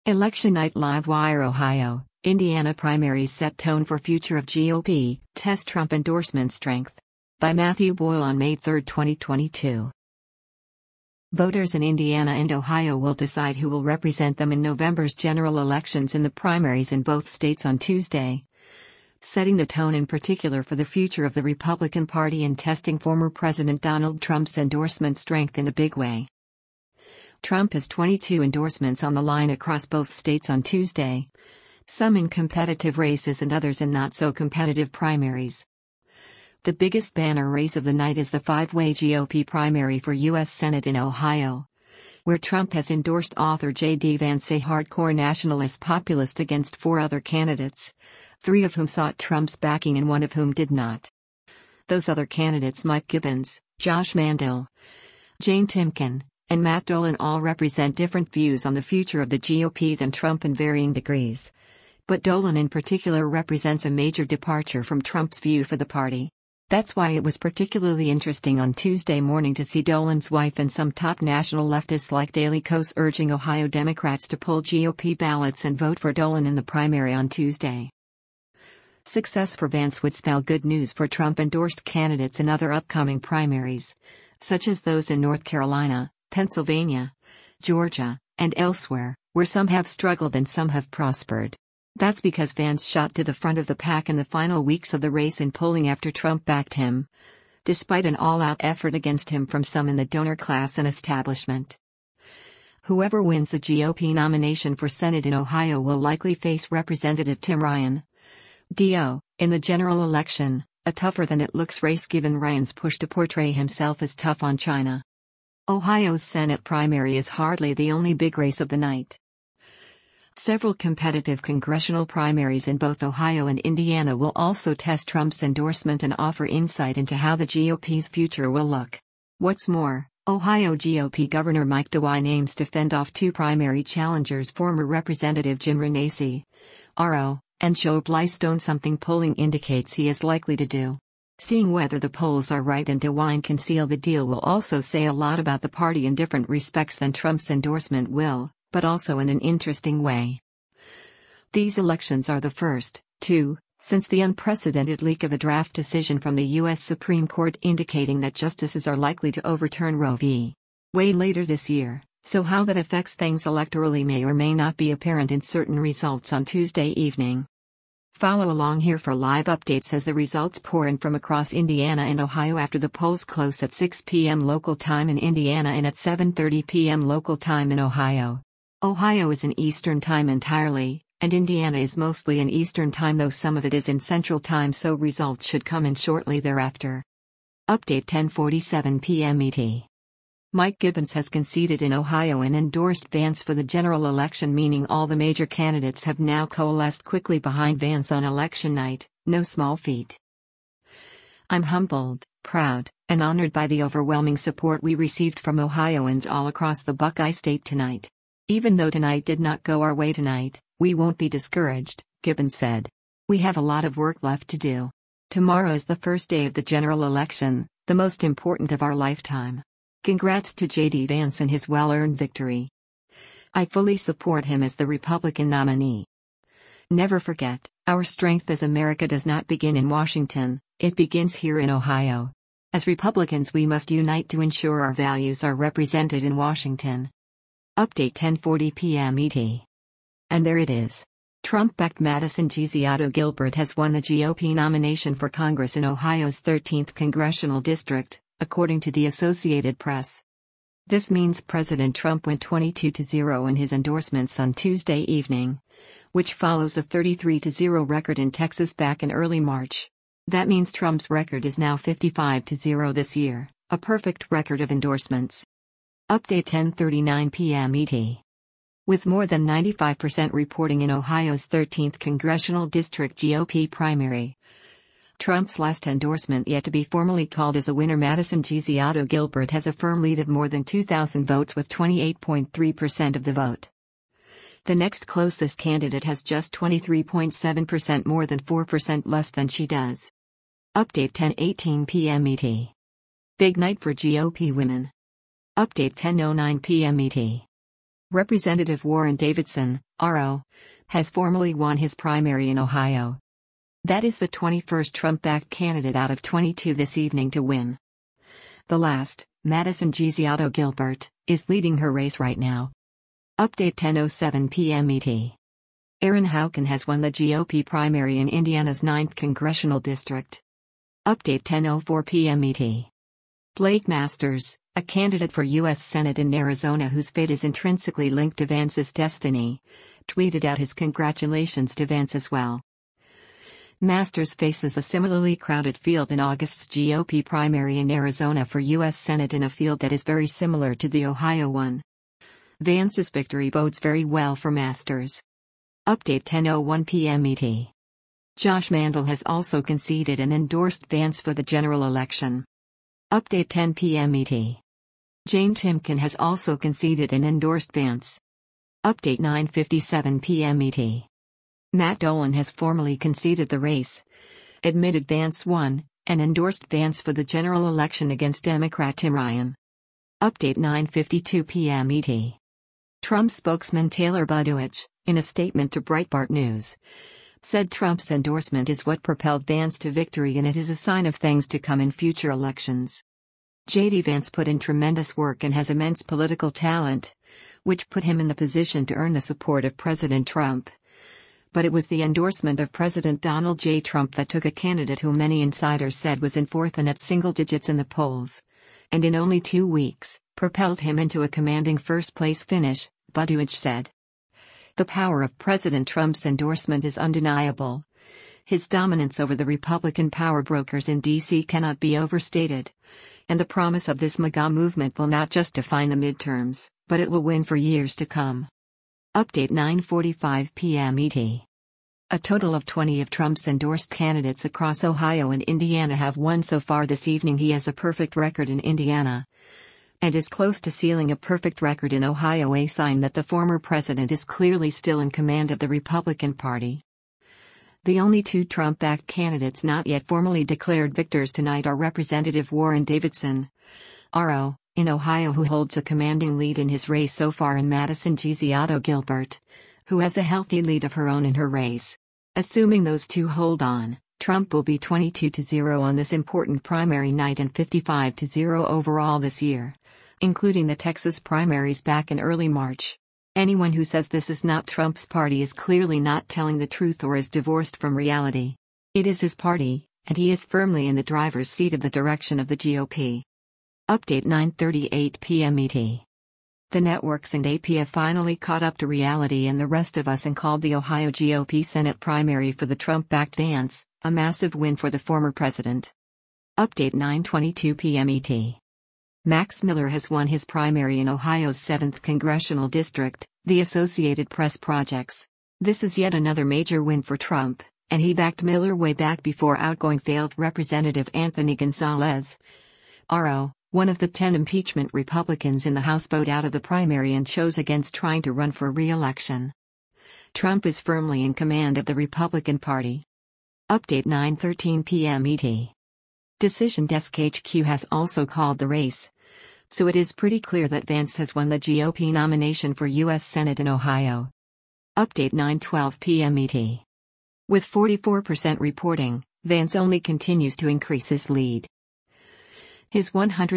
Election Night Live Wire Ohio, Indiana primaries set tone for future of GOP, test Trump endorsement strength. By Matthew Boyle on May 3, 2022. Voters in Indiana and Ohio will decide who will represent them in November's general elections in the primaries in both states on Tuesday, setting the tone in particular for the future of the Republican Party and testing former President Donald Trump's endorsement strength in a big way. Trump has 22 endorsements on the line across both states on Tuesday, some in competitive races and others in not-so-competitive primaries. The biggest banner race of the night is the five-way GOP primary for U.S. Senate in Ohio, where Trump has endorsed author J.D. Vance, a hardcore nationalist populist, against four other candidates, three of whom sought Trump's backing and one of whom did not. Those other candidates, Mike Gibbons, Josh Mandel, Jane Timken, and Matt Dolan, all represent different views on the future of the GOP than Trump in varying degrees. But Dolan in particular represents a major departure from Trump's view for the party. That's why it was particularly interesting on Tuesday morning to see Dolan's wife and some top national leftists like Daily Kos urging Ohio Democrats to pull GOP ballots and vote for Dolan in the primary on Tuesday. Success for Vance would spell good news for Trump-endorsed candidates in other upcoming primaries, such as those in North Carolina, Pennsylvania, Georgia, and elsewhere, where some have struggled and some have prospered. That's because Vance shot to the front of the pack in the final weeks of the race in polling after Trump backed him, despite an all-out effort against him from some in the donor class and establishment. Whoever wins the GOP nomination for Senate in Ohio will likely face Representative Tim Ryan, D.O., in the general election, a tougher-than-it-looks race given Ryan's push to portray himself as tough on China. Ohio's Senate primary is hardly the only big race of the night. Several competitive congressional primaries in both Ohio and Indiana will also test Trump's endorsement and offer insight into how the GOP's future will look. What's more, Ohio GOP Governor Mike DeWine aims to fend off two primary challengers, former Representative Jim Renacci, RO, and Joe Blystone, something polling indicates he is likely to do. Seeing whether the polls are right and DeWine can seal the deal will also say a lot about the party in different respects than Trump's endorsement will, but also in an interesting way. These elections are the first, too, since the unprecedented leak of a draft decision from the U.S. Supreme Court indicating that justices are likely to overturn Roe v. Wade later this year, so how that affects things electorally may or may not be apparent in certain results on Tuesday evening. Follow along here for live updates as the results pour in from across Indiana and Ohio after the polls close at 6 p.m. local time in Indiana and at 7:30 p.m. local time in Ohio. Ohio is in Eastern Time entirely, and Indiana is mostly in Eastern Time, though some of it is in Central Time, so results should come in shortly thereafter. Update 10:47 p.m. ET. Mike Gibbons has conceded in Ohio and endorsed Vance for the general election, meaning all the major candidates have now coalesced quickly behind Vance on election night, no small feat. I'm humbled, proud, and honored by the overwhelming support we received from Ohioans all across the Buckeye State tonight. Even though tonight did not go our way tonight, we won't be discouraged, Gibbons said. We have a lot of work left to do. Tomorrow is the first day of the general election, the most important of our lifetime. Congrats to J.D. Vance and his well-earned victory. I fully support him as the Republican nominee. Never forget, our strength as America does not begin in Washington, it begins here in Ohio. As Republicans, we must unite to ensure our values are represented in Washington. Update 10:40 p.m. ET. And there it is. Trump-backed Madison Giziotto Gilbert has won the GOP nomination for Congress in Ohio's 13th congressional district, according to the Associated Press. This means President Trump went 22-0 in his endorsements on Tuesday evening, which follows a 33-0 record in Texas back in early March. That means Trump's record is now 55-0 this year, a perfect record of endorsements. Update 10:39 p.m. ET. With more than 95% reporting in Ohio's 13th congressional district GOP primary, Trump's last endorsement yet to be formally called as a winner, Madison Giziotto Gilbert has a firm lead of more than 2,000 votes with 28.3% of the vote. The next closest candidate has just 23.7%, more than 4% less than she does. Update 10:18 p.m. ET. Big night for GOP women. Update 10:09 p.m. ET. Representative Warren Davidson, RO, has formally won his primary in Ohio. That is the 21st Trump-backed candidate out of 22 this evening to win. The last, Madison Giziotto Gilbert, is leading her race right now. Update 10:07 p.m. ET. Aaron Houken has won the GOP primary in Indiana's 9th congressional district. Update 10:04 p.m. ET. Blake Masters, a candidate for U.S. Senate in Arizona whose fate is intrinsically linked to Vance's destiny, tweeted out his congratulations to Vance as well. Masters faces a similarly crowded field in August's GOP primary in Arizona for U.S. Senate in a field that is very similar to the Ohio one. Vance's victory bodes very well for Masters. Update 10:01 p.m. ET. Josh Mandel has also conceded and endorsed Vance for the general election. Update 10 p.m. ET. Jane Timken has also conceded and endorsed Vance. Update 9:57 p.m. ET. Matt Dolan has formally conceded the race, admitted Vance won, and endorsed Vance for the general election against Democrat Tim Ryan. Update 9:52 p.m. ET. Trump spokesman Taylor Budowich, in a statement to Breitbart News, said Trump's endorsement is what propelled Vance to victory and it is a sign of things to come in future elections. J.D. Vance put in tremendous work and has immense political talent, which put him in the position to earn the support of President Trump. But it was the endorsement of President Donald J. Trump that took a candidate who many insiders said was in fourth and at single digits in the polls, and in only 2 weeks, propelled him into a commanding first-place finish, Budowich said. The power of President Trump's endorsement is undeniable. His dominance over the Republican power brokers in D.C. cannot be overstated. And the promise of this MAGA movement will not just define the midterms, but it will win for years to come. Update 9:45 p.m. ET. A total of 20 of Trump's endorsed candidates across Ohio and Indiana have won so far this evening. He has a perfect record in Indiana and is close to sealing a perfect record in Ohio, a sign that the former president is clearly still in command of the Republican Party. The only 2 Trump-backed candidates not yet formally declared victors tonight are Representative Warren Davidson, RO, in Ohio, who holds a commanding lead in his race so far, and Madison Giziotto Gilbert, who has a healthy lead of her own in her race. Assuming those 2 hold on, Trump will be 22-0 on this important primary night and 55-0 overall this year, including the Texas primaries back in early March. Anyone who says this is not Trump's party is clearly not telling the truth or is divorced from reality. It is his party, and he is firmly in the driver's seat of the direction of the GOP. Update 9:38 p.m. ET. The networks and AP have finally caught up to reality and the rest of us and called the Ohio GOP Senate primary for the Trump-backed Vance, a massive win for the former president. Update 9:22 p.m. ET. Max Miller has won his primary in Ohio's 7th congressional district, the Associated Press projects. This is yet another major win for Trump, and he backed Miller way back before outgoing failed Representative Anthony Gonzalez, RO, one of the 10 impeachment Republicans in the House, vote out of the primary and chose against trying to run for re-election. Trump is firmly in command of the Republican Party. Update 9:13 p.m. ET. Decision Desk HQ has also called the race, so it is pretty clear that Vance has won the GOP nomination for U.S. Senate in Ohio. Update 9:12 p.m. ET. With 44% reporting, Vance only continues to increase his lead. His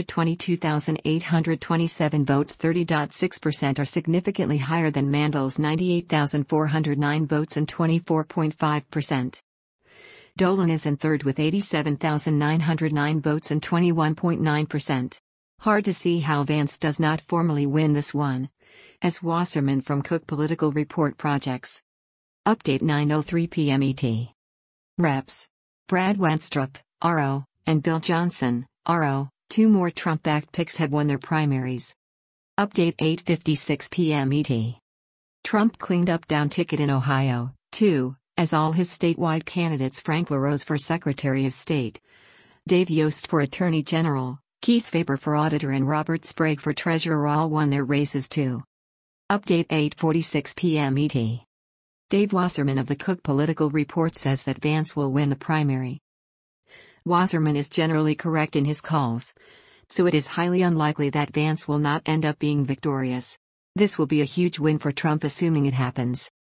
122,827 votes, 30.6%, are significantly higher than Mandel's 98,409 votes and 24.5%. Dolan is in third with 87,909 votes and 21.9%. Hard to see how Vance does not formally win this one, as Wasserman from Cook Political Report projects. Update 9:03 p.m. ET. Reps. Brad Wenstrup, RO, and Bill Johnson, RO, 2 more Trump-backed picks have won their primaries. Update 8:56 p.m. ET. Trump cleaned up down ticket in Ohio, too, as all his statewide candidates, Frank LaRose for Secretary of State, Dave Yost for Attorney General, Keith Faber for Auditor, and Robert Sprague for Treasurer, all won their races too. Update 8:46 p.m. ET. Dave Wasserman of the Cook Political Report says that Vance will win the primary. Wasserman is generally correct in his calls, so it is highly unlikely that Vance will not end up being victorious. This will be a huge win for Trump assuming it happens.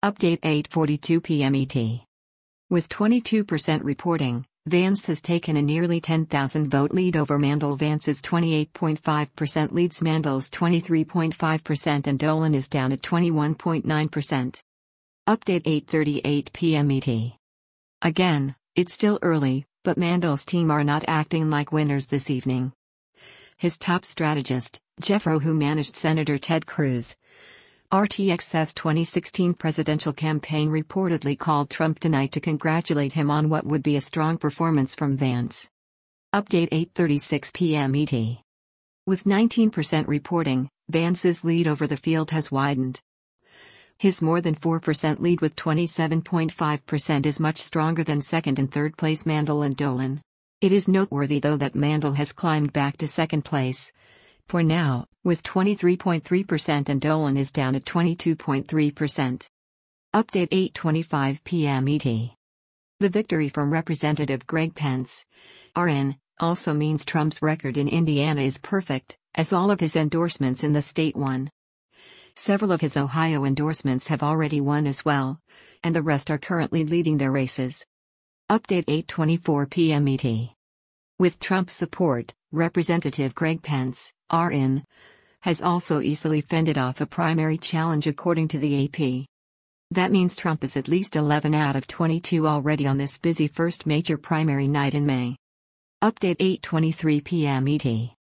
Update 8:42 p.m. ET. With 22% reporting, Vance has taken a nearly 10,000 vote lead over Mandel. Vance's 28.5% leads Mandel's 23.5%, and Dolan is down at 21.9%. Update 8:38 p.m. ET. Again, it's still early, but Mandel's team are not acting like winners this evening. His top strategist, Jeff Rowe, who managed Senator Ted Cruz, RTX's 2016 presidential campaign, reportedly called Trump tonight to congratulate him on what would be a strong performance from Vance. Update 8:36 p.m. ET. With 19% reporting, Vance's lead over the field has widened. His more than 4% lead with 27.5% is much stronger than second and third place Mandel and Dolan. It is noteworthy though that Mandel has climbed back to second place for now, with 23.3%, and Dolan is down at 22.3%. Update 8:25 p.m. ET. The victory from Representative Greg Pence, RN, also means Trump's record in Indiana is perfect, as all of his endorsements in the state won. Several of his Ohio endorsements have already won as well, and the rest are currently leading their races. Update 8:24 p.m. ET. With Trump's support, Representative Greg Pence, RN, has also easily fended off a primary challenge according to the AP. That means Trump is at least 11 out of 22 already on this busy first major primary night in May. Update 8:23 p.m. ET.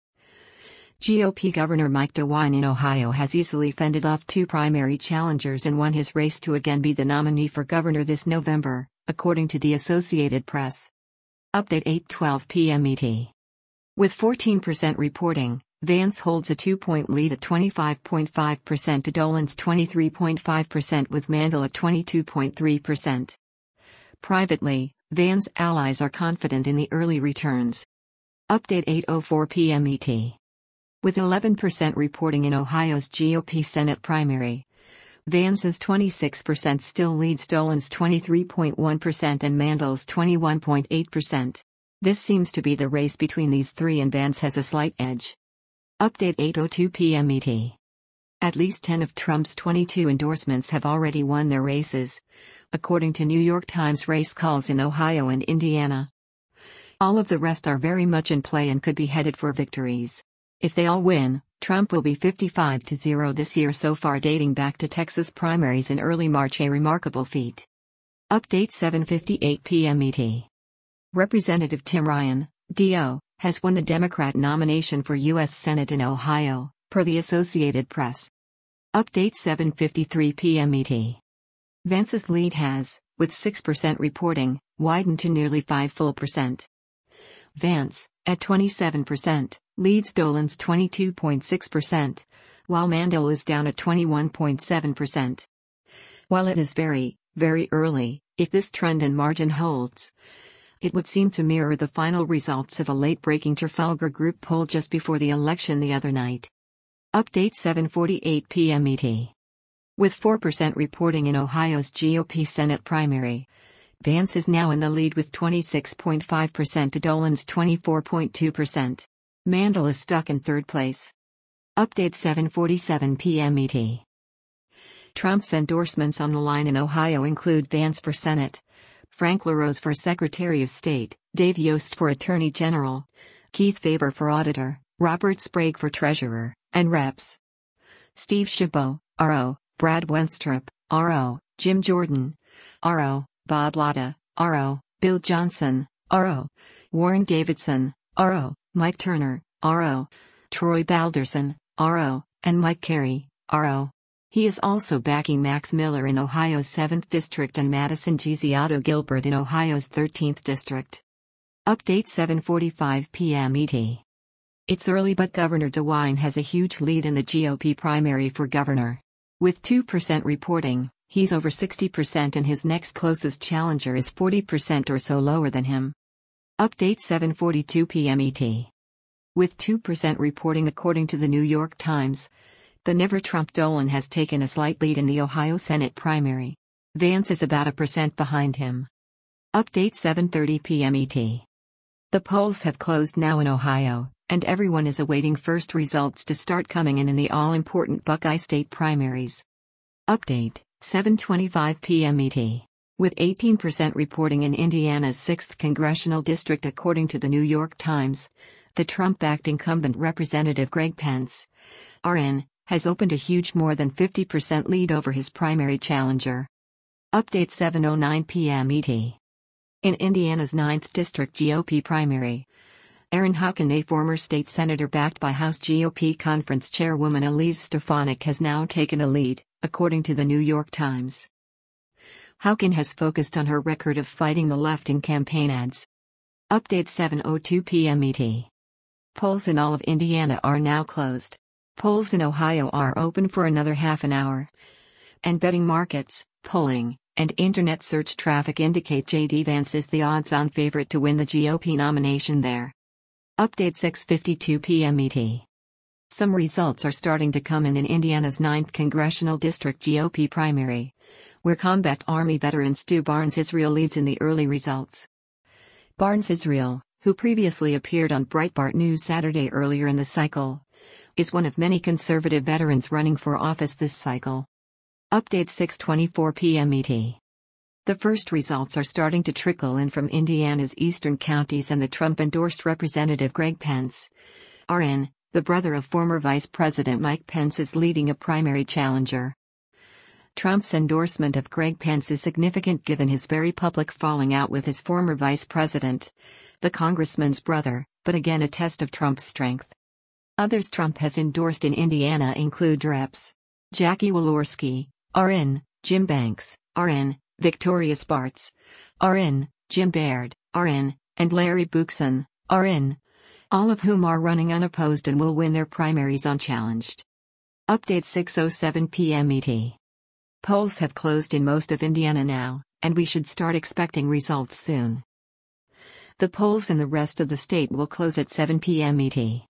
GOP Governor Mike DeWine in Ohio has easily fended off two primary challengers and won his race to again be the nominee for governor this November, according to the Associated Press. Update 8:12 p.m. ET. With 14% reporting, Vance holds a 2-point lead at 25.5% to Dolan's 23.5%, with Mandel at 22.3%. Privately, Vance's allies are confident in the early returns. Update 8:04 p.m. ET. With 11% reporting in Ohio's GOP Senate primary, Vance's 26% still leads Dolan's 23.1% and Mandel's 21.8%. This seems to be the race between these three, and Vance has a slight edge. Update 8:02 p.m. ET. At least 10 of Trump's 22 endorsements have already won their races, according to New York Times race calls in Ohio and Indiana. All of the rest are very much in play and could be headed for victories. If they all win, Trump will be 55-0 this year so far, dating back to Texas primaries in early March, a remarkable feat. Update 7:58 p.m. ET. Representative Tim Ryan, DO, has won the Democrat nomination for U.S. Senate in Ohio, per the Associated Press. Update 7:53 p.m. ET. Vance's lead has, with 6% reporting, widened to nearly 5%. Vance, at 27%, leads Dolan's 22.6%, while Mandel is down at 21.7%. While it is very, very early, if this trend and margin holds, it would seem to mirror the final results of a late-breaking Trafalgar Group poll just before the election the other night. Update 7:48 p.m. ET. With 4% reporting in Ohio's GOP Senate primary, Vance is now in the lead with 26.5% to Dolan's 24.2%. Mandel is stuck in third place. Update 7:47 p.m. ET. Trump's endorsements on the line in Ohio include Vance for Senate, Frank LaRose for Secretary of State, Dave Yost for Attorney General, Keith Faber for Auditor, Robert Sprague for Treasurer, and Reps. Steve Chabot, RO, Brad Wenstrup, RO, Jim Jordan, RO, Bob Latta, RO, Bill Johnson, RO, Warren Davidson, RO, Mike Turner, RO, Troy Balderson, RO, and Mike Carey, RO. He is also backing Max Miller in Ohio's 7th District and Madison Giziotto Gilbert in Ohio's 13th District. Update 7:45 p.m. ET. It's early, but Governor DeWine has a huge lead in the GOP primary for governor. With 2% reporting, he's over 60%, and his next closest challenger is 40% or so lower than him. Update 7:42 p.m. ET. With 2% reporting according to the New York Times, the never-Trump Dolan has taken a slight lead in the Ohio Senate primary. Vance is about 1% behind him. Update 7:30 p.m. ET. The polls have closed now in Ohio, and everyone is awaiting first results to start coming in the all-important Buckeye State primaries. Update 7:25 p.m. ET. With 18% reporting in Indiana's 6th congressional district according to the New York Times, the Trump-backed incumbent Representative Greg Pence, RN, has opened a huge more than 50% lead over his primary challenger. Update 7:09 p.m. ET. In Indiana's 9th District GOP primary, Aaron Houken, a former state senator backed by House GOP Conference Chairwoman Elise Stefanik, has now taken a lead, according to the New York Times. Houken has focused on her record of fighting the left in campaign ads. Update 7:02 p.m. ET. Polls in all of Indiana are now closed. Polls in Ohio are open for another half an hour. And betting markets, polling, and internet search traffic indicate J.D. Vance is the odds-on favorite to win the GOP nomination there. Update 6:52 p.m. ET. Some results are starting to come in Indiana's 9th Congressional District GOP primary, where Combat Army veteran Stu Barnes Israel leads in the early results. Barnes Israel, who previously appeared on Breitbart News Saturday earlier in the cycle, is one of many conservative veterans running for office this cycle. Update 6:24 p.m. ET. The first results are starting to trickle in from Indiana's eastern counties, and the Trump-endorsed Representative Greg Pence, RN, the brother of former Vice President Mike Pence, is leading a primary challenger. Trump's endorsement of Greg Pence is significant given his very public falling out with his former vice president, the congressman's brother, but again a test of Trump's strength. Others Trump has endorsed in Indiana include Reps. Jackie Walorski, RN, Jim Banks, RN, Victoria Spartz, RN, Jim Baird, RN, and Larry Buchson, RN, all of whom are running unopposed and will win their primaries unchallenged. Update 6:07 p.m. ET. Polls have closed in most of Indiana now, and we should start expecting results soon. The polls in the rest of the state will close at 7 p.m. ET.